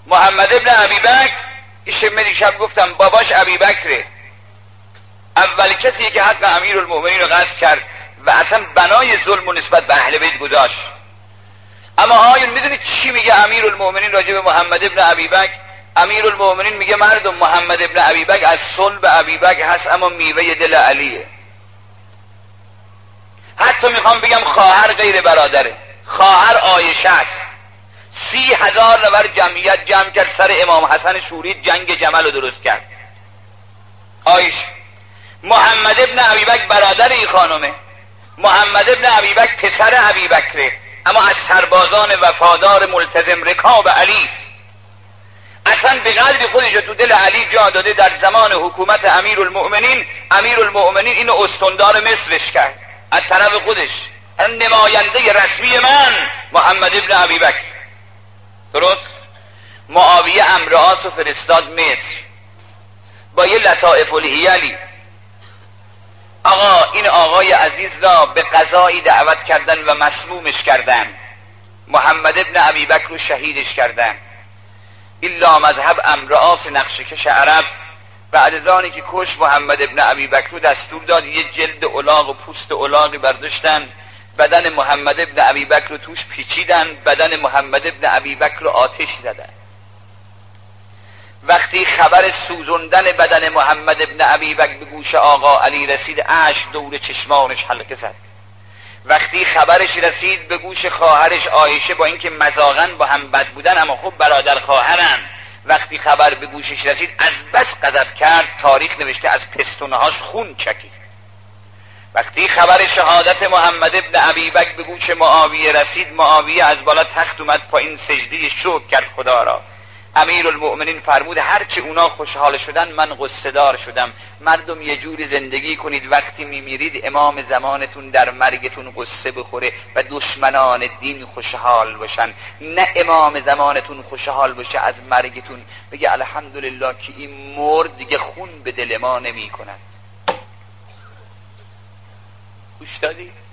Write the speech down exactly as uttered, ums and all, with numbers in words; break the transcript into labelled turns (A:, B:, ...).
A: محمد ابن ابی بکر، ایشم دیشب گفتم باباش ابی بکره، اول کسی که حق امیرالمؤمنین رو غصب کرد و اصلا بنای ظلم و نسبت به اهل بیت گذاشت. اما آیون میدونید چی میگه امیرالمؤمنین راجع به محمد ابن ابی بکر؟ امیرالمؤمنین میگه مردم محمد ابن ابی بکر از صلب ابی بکر هست اما میوه دل علیه. حتی میخوام بگم خواهر غیر برادره، خواهر عایشه است. سی هزار نفر جمعیت جمع کرد سر امام حسن شوری جنگ جمل رو درست کرد. عایشه. محمد ابن ابی بکر برادر این خانمه، محمد ابن ابی بکر پسر ابی بکره، اما از سربازان وفادار ملتزم رکاب علی است. اصلا به قدری خودش تو دل علی جا داده در زمان حکومت امیرالمؤمنین، امیرالمؤمنین اینو استندار مصرش کرد از طرف خودش، نماینده رسمی من محمد ابن ابی بکر. درست؟ معاویه امر عاص و فرستاد مصر با یه لطائف الحیلی. آقا این آقای عزیز را به قضایی دعوت کردن و مسمومش کردن، محمد ابن ابی بکر رو شهیدش کردن. این لامذهب امر عاص نقشه‌کش عرب بعد از آنی که کش محمد ابن ابی بکر رو دستور داد یه جلد الاغ و پوست الاغی برداشتن، بدن محمد ابن ابی بکر رو توش پیچیدن، بدن محمد ابن ابی بکر رو آتش زدن. وقتی خبر سوزوندن بدن محمد ابن ابی بکر به گوش آقا علی رسید، اشک دور چشمانش حلقه زد. وقتی خبرش رسید به گوش خواهرش عایشه، با اینکه مذاقاً با هم بد بودن اما خب برادر خواهرن، وقتی خبر به گوشش رسید از بس غضب کرد، تاریخ نوشته از پستونهاش خون چکید. وقتی خبر شهادت محمد ابن ابی بکر به گوش معاویه رسید، معاویه از بالا تخت اومد پایین سجده شکر کرد خدا را. امیرالمؤمنین فرمود هرچی اونا خوشحال شدن من غصه دار شدم. مردم یه جوری زندگی کنید وقتی میمیرید امام زمانتون در مرگتون غصه بخوره و دشمنان دین خوشحال باشن، نه امام زمانتون خوشحال باشه از مرگتون بگه الحمدلله که این مرد دیگه خون به دل ما نمی کند. گوش دادی؟